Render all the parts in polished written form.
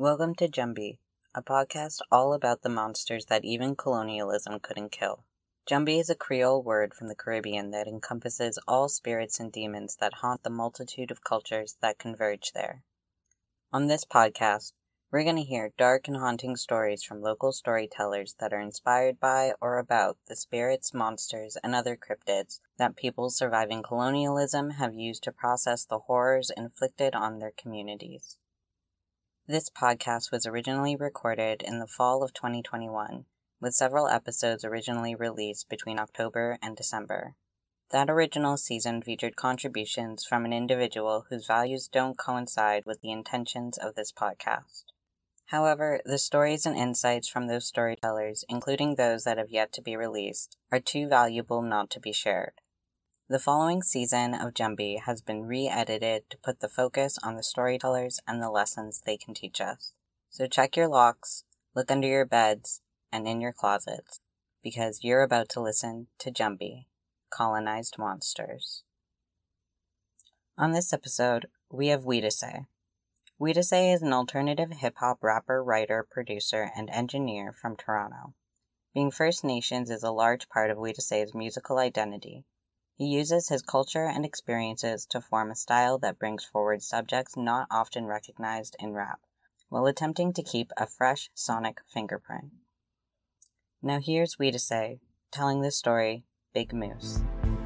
Welcome to Jumbi, a podcast all about the monsters that even colonialism couldn't kill. Jumbi is a Creole word from the Caribbean that encompasses all spirits and demons that haunt the multitude of cultures that converge there. On this podcast, we're going to hear dark and haunting stories from local storytellers that are inspired by or about the spirits, monsters, and other cryptids that people surviving colonialism have used to process the horrors inflicted on their communities. This podcast was originally recorded in the fall of 2021, with several episodes originally released between October and December. That original season featured contributions from an individual whose values don't coincide with the intentions of this podcast. However, the stories and insights from those storytellers, including those that have yet to be released, are too valuable not to be shared. The following season of Jumbi has been re-edited to put the focus on the storytellers and the lessons they can teach us. So check your locks, look under your beds, and in your closets, because you're about to listen to Jumbi, Colonized Monsters. On this episode, we have Weedasay. Weedasay is an alternative hip-hop rapper, writer, producer, and engineer from Toronto. Being First Nations is a large part of Weedasay's musical identity. He uses his culture and experiences to form a style that brings forward subjects not often recognized in rap, while attempting to keep a fresh sonic fingerprint. Now here's Weedasay telling the story Big Moose.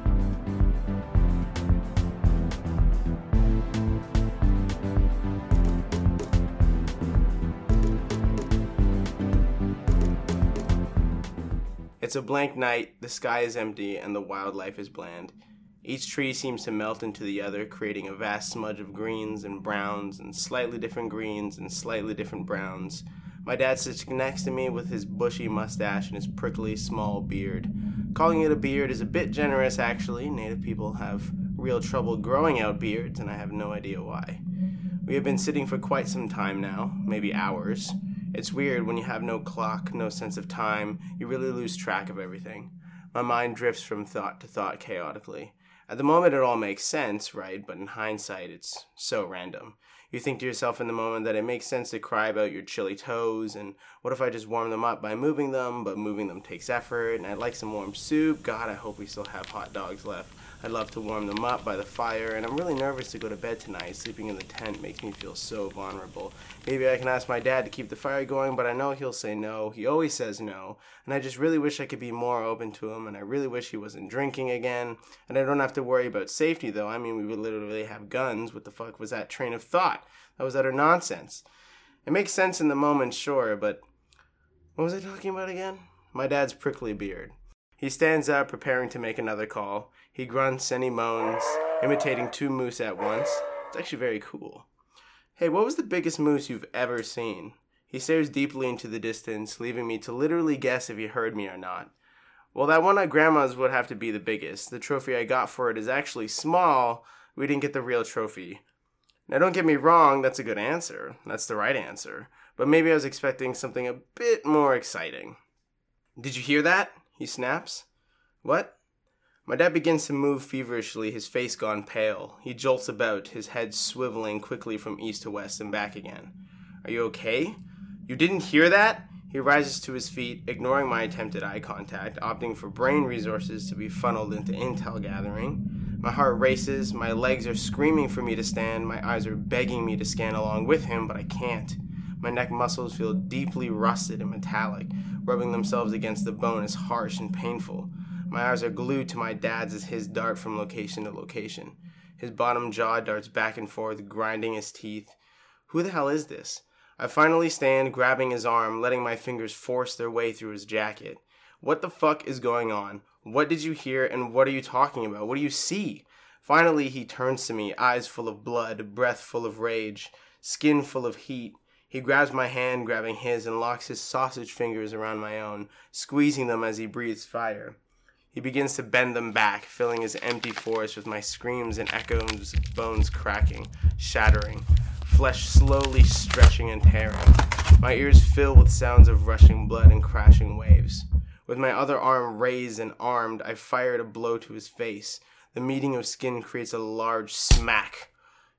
It's a blank night, the sky is empty, and the wildlife is bland. Each tree seems to melt into the other, creating a vast smudge of greens and browns, and slightly different greens and slightly different browns. My dad sits next to me with his bushy mustache and his prickly, small beard. Calling it a beard is a bit generous, actually. Native people have real trouble growing out beards, and I have no idea why. We have been sitting for quite some time now, maybe hours. It's weird when you have no clock, no sense of time, you really lose track of everything. My mind drifts from thought to thought chaotically. At the moment it all makes sense, right? But in hindsight it's so random. You think to yourself in the moment that it makes sense to cry about your chilly toes, and what if I just warm them up by moving them, but moving them takes effort, and I'd like some warm soup. God, I hope we still have hot dogs left. I'd love to warm them up by the fire, and I'm really nervous to go to bed tonight. Sleeping in the tent makes me feel so vulnerable. Maybe I can ask my dad to keep the fire going, but I know he'll say no. He always says no, and I just really wish I could be more open to him, and I really wish he wasn't drinking again, and I don't have to worry about safety, though. I mean, we would literally have guns. What the fuck was that train of thought? That was utter nonsense. It makes sense in the moment, sure, but what was I talking about again? My dad's prickly beard. He stands up, preparing to make another call. He grunts and he moans, imitating two moose at once. It's actually very cool. Hey, what was the biggest moose you've ever seen? He stares deeply into the distance, leaving me to literally guess if he heard me or not. Well, that one at Grandma's would have to be the biggest. The trophy I got for it is actually small. We didn't get the real trophy. Now, don't get me wrong, that's a good answer. That's the right answer. But maybe I was expecting something a bit more exciting. Did you hear that? He snaps. What? My dad begins to move feverishly, his face gone pale. He jolts about, his head swiveling quickly from east to west and back again. Are you okay? You didn't hear that? He rises to his feet, ignoring my attempted eye contact, opting for brain resources to be funneled into intel gathering. My heart races, my legs are screaming for me to stand, my eyes are begging me to scan along with him, but I can't. My neck muscles feel deeply rusted and metallic, rubbing themselves against the bone is harsh and painful. My eyes are glued to my dad's as his dart from location to location. His bottom jaw darts back and forth, grinding his teeth. Who the hell is this? I finally stand, grabbing his arm, letting my fingers force their way through his jacket. What the fuck is going on? What did you hear, and what are you talking about? What do you see? Finally, he turns to me, eyes full of blood, breath full of rage, skin full of heat. He grabs my hand, grabbing his, and locks his sausage fingers around my own, squeezing them as he breathes fire. He begins to bend them back, filling his empty forest with my screams and echoes of bones cracking, shattering, flesh slowly stretching and tearing. My ears fill with sounds of rushing blood and crashing waves. With my other arm raised and armed, I fired a blow to his face. The meeting of skin creates a large smack.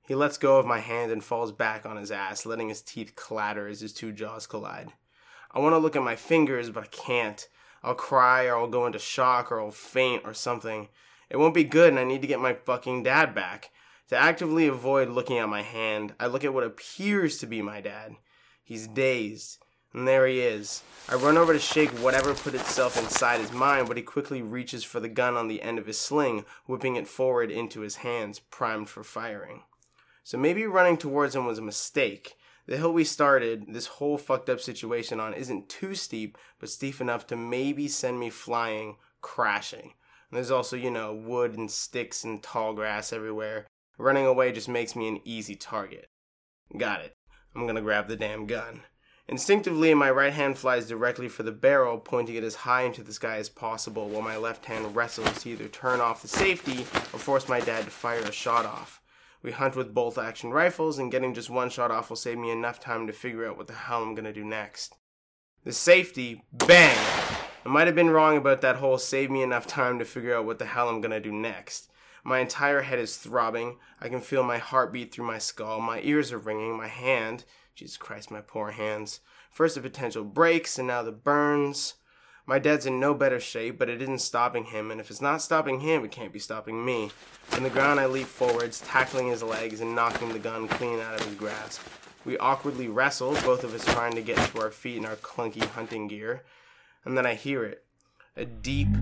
He lets go of my hand and falls back on his ass, letting his teeth clatter as his two jaws collide. I want to look at my fingers, but I can't. I'll cry, or I'll go into shock, or I'll faint, or something. It won't be good, and I need to get my fucking dad back. To actively avoid looking at my hand, I look at what appears to be my dad. He's dazed. And there he is. I run over to shake whatever put itself inside his mind, but he quickly reaches for the gun on the end of his sling, whipping it forward into his hands, primed for firing. So maybe running towards him was a mistake. The hill we started this whole fucked up situation on isn't too steep, but steep enough to maybe send me flying, crashing. And there's also, wood and sticks and tall grass everywhere. Running away just makes me an easy target. Got it. I'm gonna grab the damn gun. Instinctively, my right hand flies directly for the barrel, pointing it as high into the sky as possible, while my left hand wrestles to either turn off the safety or force my dad to fire a shot off. We hunt with bolt-action rifles, and getting just one shot off will save me enough time to figure out what the hell I'm gonna do next. The safety, bang! I might have been wrong about that whole save me enough time to figure out what the hell I'm gonna do next. My entire head is throbbing. I can feel my heartbeat through my skull. My ears are ringing. My hand... Jesus Christ, my poor hands. First the potential breaks, and now the burns. My dad's in no better shape, but it isn't stopping him, and if it's not stopping him, it can't be stopping me. From the ground I leap forwards, tackling his legs and knocking the gun clean out of his grasp. We awkwardly wrestle, both of us trying to get to our feet in our clunky hunting gear. And then I hear it. A deep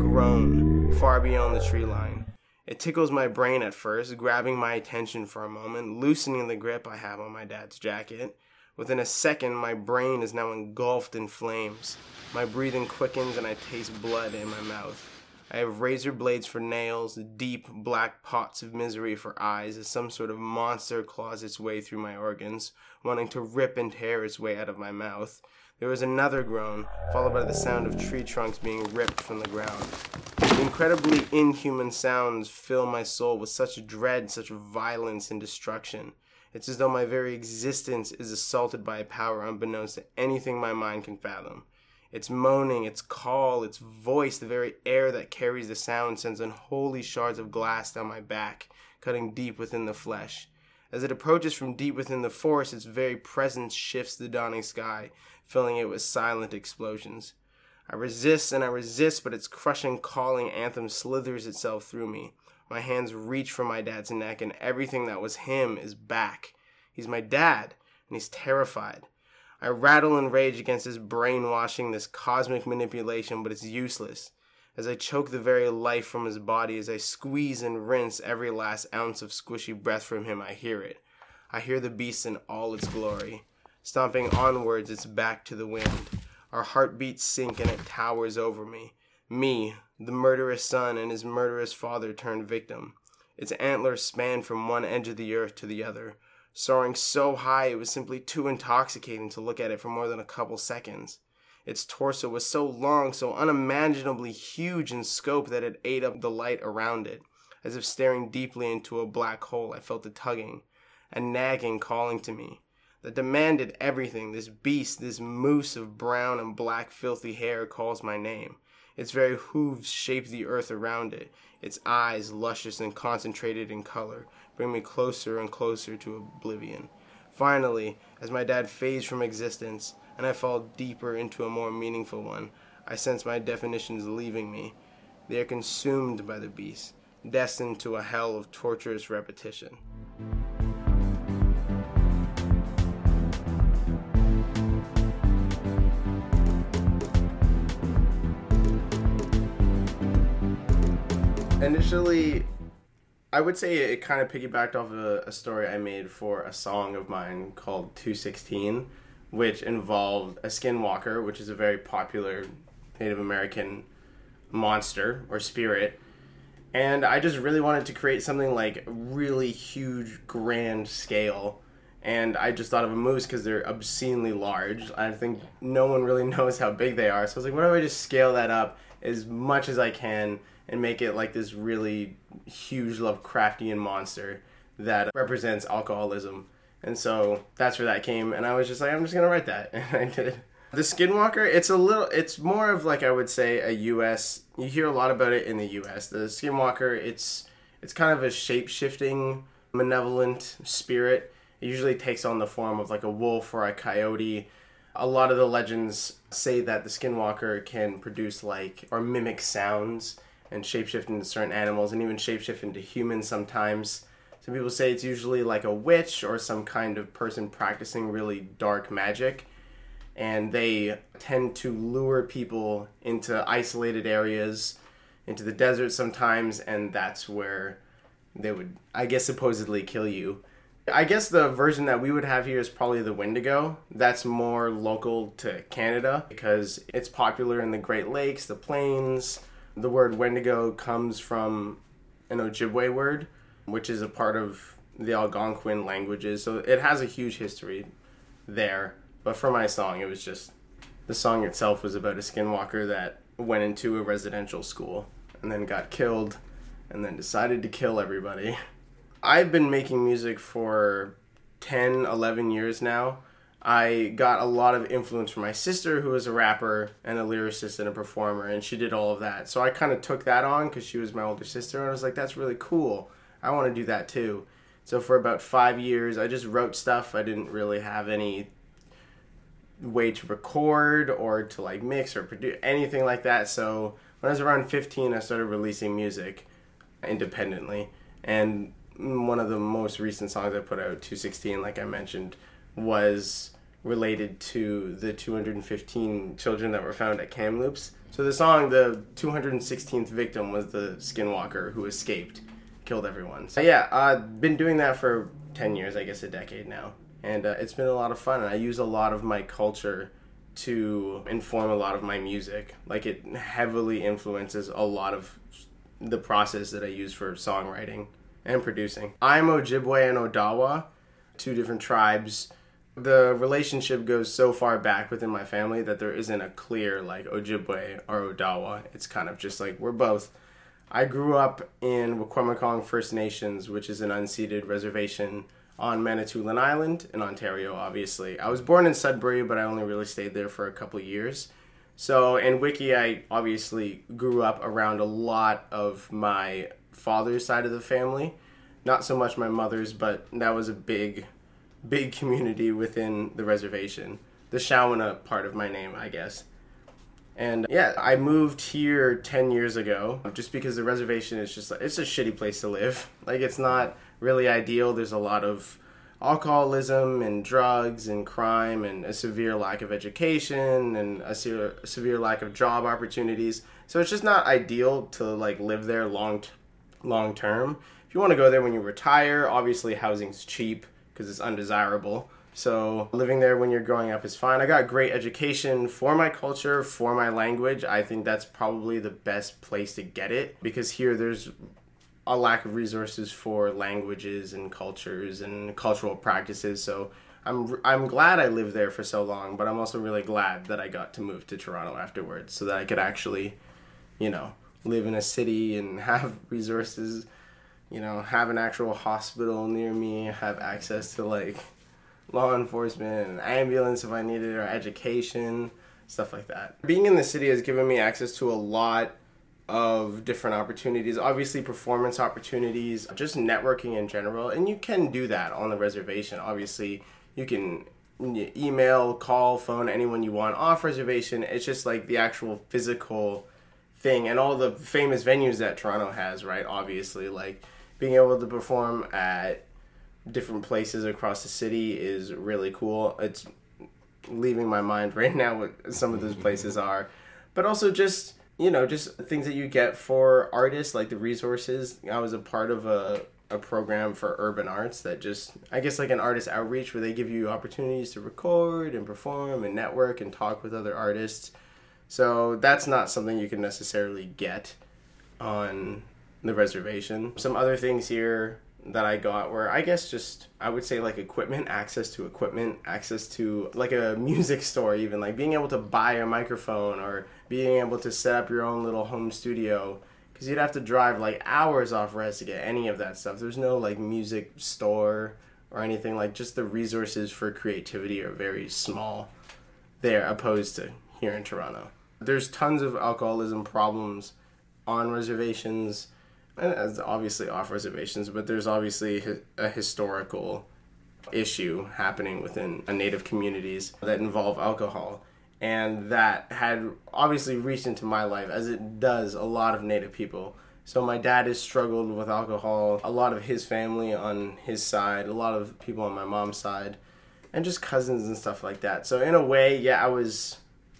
groan, far beyond the tree line. It tickles my brain at first, grabbing my attention for a moment, loosening the grip I have on my dad's jacket. Within a second, my brain is now engulfed in flames. My breathing quickens and I taste blood in my mouth. I have razor blades for nails, deep black pots of misery for eyes as some sort of monster claws its way through my organs, wanting to rip and tear its way out of my mouth. There was another groan, followed by the sound of tree trunks being ripped from the ground. The incredibly inhuman sounds fill my soul with such dread, such violence and destruction. It's as though my very existence is assaulted by a power unbeknownst to anything my mind can fathom. Its moaning, its call, its voice, the very air that carries the sound sends unholy shards of glass down my back, cutting deep within the flesh. As it approaches from deep within the forest, its very presence shifts the dawning sky, filling it with silent explosions. I resist and I resist, but its crushing, calling anthem slithers itself through me. My hands reach for my dad's neck, and everything that was him is back. He's my dad, and he's terrified. I rattle in rage against this brainwashing, this cosmic manipulation, but it's useless. As I choke the very life from his body, as I squeeze and rinse every last ounce of squishy breath from him, I hear it. I hear the beast in all its glory. Stomping onwards, its back to the wind. Our heartbeats sink and it towers over me. Me, the murderous son and his murderous father turned victim. Its antlers spanned from one edge of the earth to the other. Soaring so high it was simply too intoxicating to look at it for more than a couple seconds. Its torso was so long, so unimaginably huge in scope that it ate up the light around it. As if staring deeply into a black hole, I felt a tugging, a nagging calling to me. That demanded everything. This beast, this moose of brown and black filthy hair calls my name. Its very hooves shape the earth around it. Its eyes, luscious and concentrated in color, bring me closer and closer to oblivion. Finally, as my dad fades from existence, and I fall deeper into a more meaningful one, I sense my definitions leaving me. They are consumed by the beast, destined to a hell of torturous repetition. Initially, I would say it kind of piggybacked off a story I made for a song of mine called 216, which involved a skinwalker, which is a very popular Native American monster or spirit. And I just really wanted to create something like really huge, grand scale. And I just thought of a moose because they're obscenely large. I think no one really knows how big they are. So I was like, why don't I just scale that up as much as I can and make it like this really huge Lovecraftian monster that represents alcoholism. And so that's where that came. And I was just like, I'm just going to write that. And I did it. The Skinwalker, it's more of like, I would say, a U.S., you hear a lot about it in the U.S. The Skinwalker, it's kind of a shape-shifting malevolent spirit. It usually takes on the form of like a wolf or a coyote. A lot of the legends say that the skinwalker can produce like or mimic sounds and shapeshift into certain animals and even shapeshift into humans sometimes. Some people say it's usually like a witch or some kind of person practicing really dark magic. And they tend to lure people into isolated areas, into the desert sometimes, and that's where they would, I guess, supposedly kill you. I guess the version that we would have here is probably the Wendigo. That's more local to Canada because it's popular in the Great Lakes, the plains. The word Wendigo comes from an Ojibwe word, which is a part of the Algonquin languages. So it has a huge history there. But for my song, it was just, the song itself was about a skinwalker that went into a residential school and then got killed and then decided to kill everybody. I've been making music for 10, 11 years now. I got a lot of influence from my sister, who was a rapper and a lyricist and a performer, and she did all of that. So I kind of took that on because she was my older sister, and I was like, that's really cool. I want to do that too. So for about 5 years, I just wrote stuff. I didn't really have any way to record or to like mix or produce anything like that. So when I was around 15, I started releasing music independently. And one of the most recent songs I put out, 216, like I mentioned, was related to the 215 children that were found at Kamloops. So the song, the 216th victim was the skinwalker who escaped, killed everyone. So yeah, I've been doing that for 10 years, I guess a decade now. And it's been a lot of fun, and I use a lot of my culture to inform a lot of my music. Like, it heavily influences a lot of the process that I use for songwriting and producing. I'm Ojibwe and Odawa, two different tribes. The relationship goes so far back within my family that there isn't a clear, like, Ojibwe or Odawa. It's kind of just like, we're both. I grew up in Wikwemekong First Nations, which is an unceded reservation on Manitoulin Island in Ontario, obviously. I was born in Sudbury, but I only really stayed there for a couple years. So in Wiki, I obviously grew up around a lot of my father's side of the family. Not so much my mother's, but that was a big community within the reservation. The Shawana part of my name, I guess. And yeah, I moved here 10 years ago just because the reservation is just, it's a shitty place to live. Like, it's not really ideal. There's a lot of alcoholism and drugs and crime and a severe lack of education and a severe lack of job opportunities. So it's just not ideal to like live there long term. If you want to go there when you retire, obviously housing's cheap because it's undesirable. So living there when you're growing up is fine. I got great education for my culture, for my language. I think that's probably the best place to get it because here there's a lack of resources for languages and cultures and cultural practices. So I'm glad I lived there for so long, but I'm also really glad that I got to move to Toronto afterwards so that I could actually, live in a city and have resources, have an actual hospital near me, have access to like law enforcement, an ambulance if I needed, or education, stuff like that. Being in the city has given me access to a lot of different opportunities, obviously performance opportunities, just networking in general, and you can do that on the reservation. Obviously, you can email, call, phone anyone you want off reservation. It's just like the actual physical thing and all the famous venues that Toronto has, right? Obviously, like being able to perform at different places across the city is really cool. It's leaving my mind right now what some of those places are. But also just things that you get for artists, like the resources. I was a part of a program for urban arts that just, I guess like an artist outreach where they give you opportunities to record and perform and network and talk with other artists. So that's not something you can necessarily get on the reservation. Some other things here that I got were, I guess just, I would say like access to like a music store even, like being able to buy a microphone or being able to set up your own little home studio, because you'd have to drive like hours off res to get any of that stuff. There's no like music store or anything, like just the resources for creativity are very small there opposed to here in Toronto. There's tons of alcoholism problems on reservations. and it's obviously off reservations, but there's obviously a historical issue happening within Native communities that involve alcohol. And that had obviously reached into my life, as it does a lot of Native people. So my dad has struggled with alcohol, a lot of his family on his side, a lot of people on my mom's side, and just cousins and stuff like that. So in a way, yeah, I was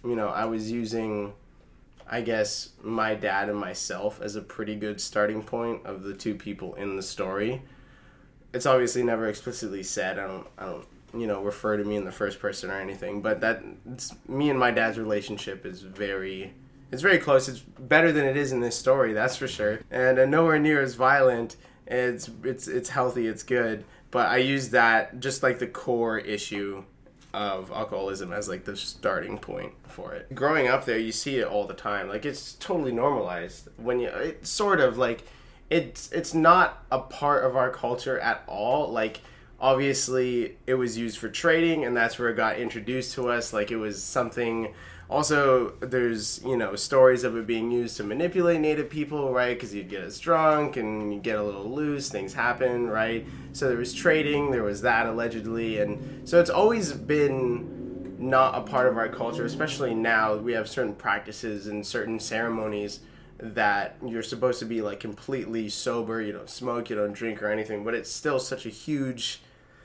using, I guess, my dad and myself as a pretty good starting point of the two people in the story. It's obviously never explicitly said. I don't refer to me in the first person or anything, but me and my dad's relationship is it's very close. It's better than it is in this story, that's for sure. And nowhere near as violent. It's healthy, it's good. But I use that, just like the core issue of alcoholism, as like the starting point for it. Growing up there, you see it all the time. Like, it's totally normalized. It's sort of like, it's not a part of our culture at all. Like, obviously it was used for trading, and that's where it got introduced to us. Like, it was something. Also, there's, stories of it being used to manipulate Native people, right? Because you'd get us drunk and you get a little loose, things happen, right? So there was trading, there was that allegedly. And so it's always been not a part of our culture, especially now. We have certain practices and certain ceremonies that you're supposed to be like completely sober. You don't smoke, you don't drink or anything, but it's still such a huge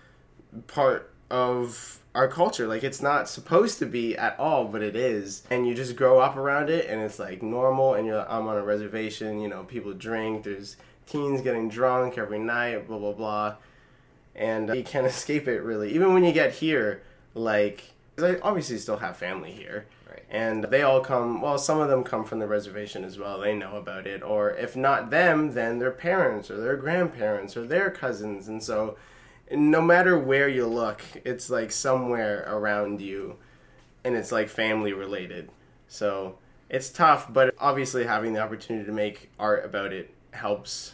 part of our culture. Like, it's not supposed to be at all, but it is. And you just grow up around it, and it's like normal. And I'm on a reservation, people drink, there's teens getting drunk every night, blah blah blah, and you can't escape it really. Even when you get here, like, 'cause I obviously still have family here, right? And they all come. Well, some of them come from the reservation as well. They know about it, or if not them, then their parents or their grandparents or their cousins. And so, no matter where you look, it's like somewhere around you, and it's like family related. So it's tough, but obviously having the opportunity to make art about it helps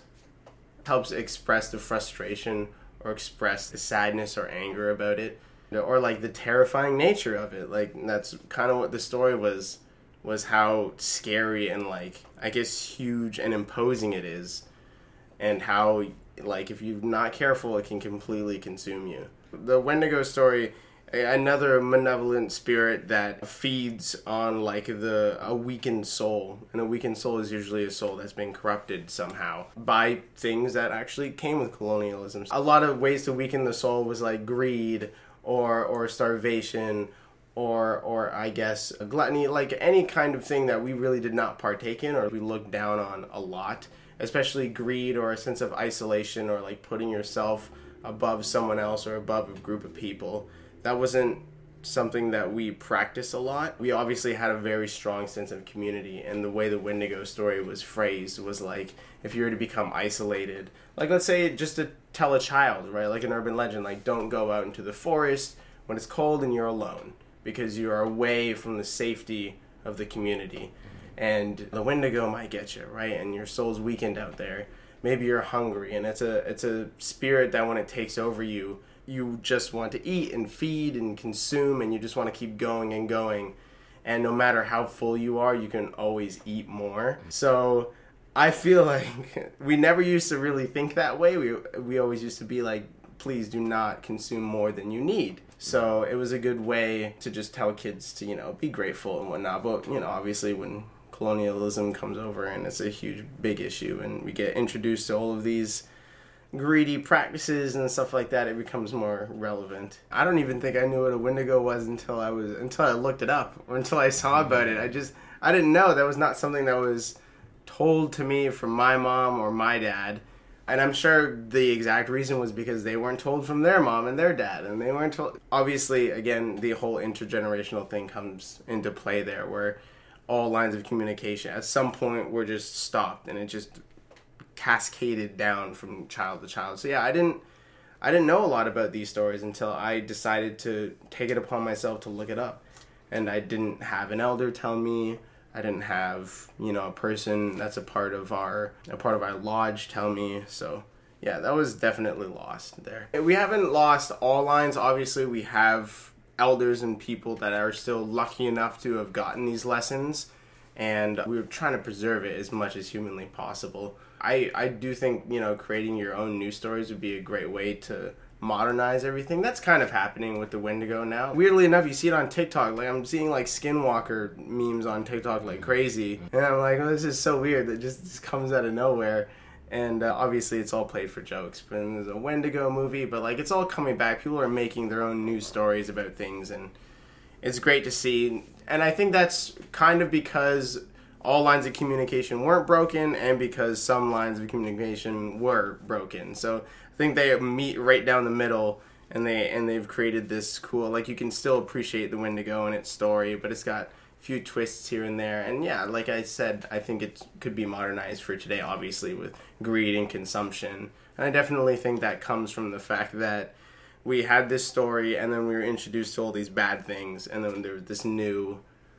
express the frustration or express the sadness or anger about it, or like the terrifying nature of it. Like, that's kind of what the story was how scary and, like, I guess huge and imposing it is, and how, like, if you're not careful, it can completely consume you. The Wendigo story, another malevolent spirit that feeds on, like, a weakened soul. And a weakened soul is usually a soul that's been corrupted somehow by things that actually came with colonialism. A lot of ways to weaken the soul was, like, greed or starvation or I guess a gluttony, like any kind of thing that we really did not partake in or we looked down on a lot. Especially greed or a sense of isolation or like putting yourself above someone else or above a group of people. That wasn't something that we practice a lot. We obviously had a very strong sense of community, and the way the Wendigo story was phrased was like, if you were to become isolated, like, let's say just to tell a child, right, like an urban legend, like, don't go out into the forest when it's cold and you're alone because you are away from the safety of the community. And the Wendigo might get you, right? And your soul's weakened out there. Maybe you're hungry, and it's a spirit that when it takes over you, you just want to eat and feed and consume, and you just want to keep going and going. And no matter how full you are, you can always eat more. So I feel like we never used to really think that way. We always used to be like, please do not consume more than you need. So it was a good way to just tell kids to, be grateful and whatnot. But, obviously when colonialism comes over and it's a huge, big issue and we get introduced to all of these greedy practices and stuff like that, it becomes more relevant. I don't even think I knew what a Wendigo was until I looked it up or until I saw about it. I didn't know. That was not something that was told to me from my mom or my dad. And I'm sure the exact reason was because they weren't told from their mom and their dad, and they weren't told. Obviously, again, the whole intergenerational thing comes into play there, where all lines of communication at some point were just stopped, and it just cascaded down from child to child. So yeah, I didn't know a lot about these stories until I decided to take it upon myself to look it up, and I didn't have an elder tell me. I didn't have, a person that's a part of our lodge tell me. So yeah, that was definitely lost there. We haven't lost all lines. Obviously, we have elders and people that are still lucky enough to have gotten these lessons, and we were trying to preserve it as much as humanly possible. I do think, creating your own news stories would be a great way to modernize everything. That's kind of happening with the Wendigo now. Weirdly enough, you see it on TikTok. Like, I'm seeing like Skinwalker memes on TikTok like crazy, and I'm like, oh, this is so weird. That just comes out of nowhere. And obviously it's all played for jokes. But there's a Wendigo movie, but like, it's all coming back. People are making their own news stories about things, and it's great to see. And I think that's kind of because all lines of communication weren't broken, and because some lines of communication were broken. So I think they meet right down the middle, and they've created this cool, like, you can still appreciate the Wendigo and its story, but it's got a few twists here and there. And yeah, like I said, I think it could be modernized for today, obviously, with greed and consumption. And I definitely think that comes from the fact that we had this story, and then we were introduced to all these bad things, and then there was this new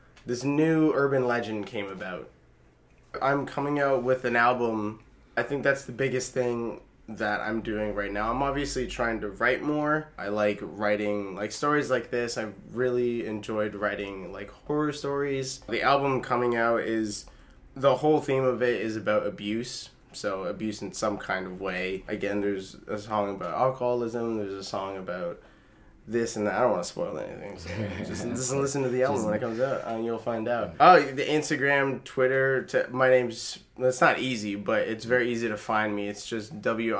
urban legend came about. I'm coming out with an album. I think that's the biggest thing that I'm doing right now. I'm obviously trying to write more. I like writing like stories like this. I've really enjoyed writing like horror stories. The album coming out the whole theme of it is about abuse. So abuse in some kind of way. Again, there's a song about alcoholism. There's a song about this and that. I don't want to spoil anything, so just listen to the album when it comes out, and you'll find out. Oh, the Instagram, Twitter, my name's, it's not easy, but it's very easy to find me. It's just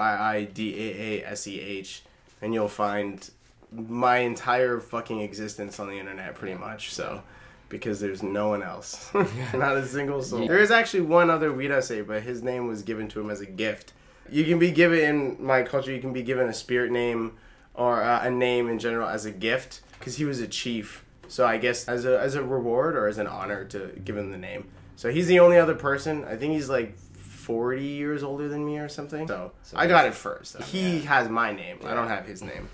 WIIDAASEH, and you'll find my entire fucking existence on the internet, pretty much, so, because there's no one else. Not a single soul. Yeah. There is actually one other Wirase, but his name was given to him as a gift. You can be given, in my culture, you can be given a spirit name, or a name in general, as a gift, because he was a chief. So I guess as a reward or as an honor to give him the name. So he's the only other person. I think he's like 40 years older than me or something. So I got it first. He has my name. I don't have his name.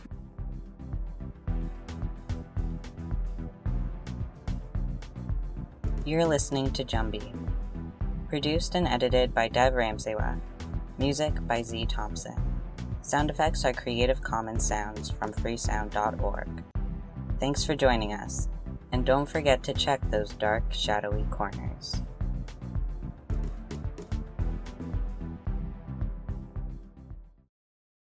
You're listening to Jumbie. Produced and edited by Dev Ramsewa. Music by Z Thompson. Sound effects are Creative Commons sounds from freesound.org. Thanks for joining us, and don't forget to check those dark, shadowy corners.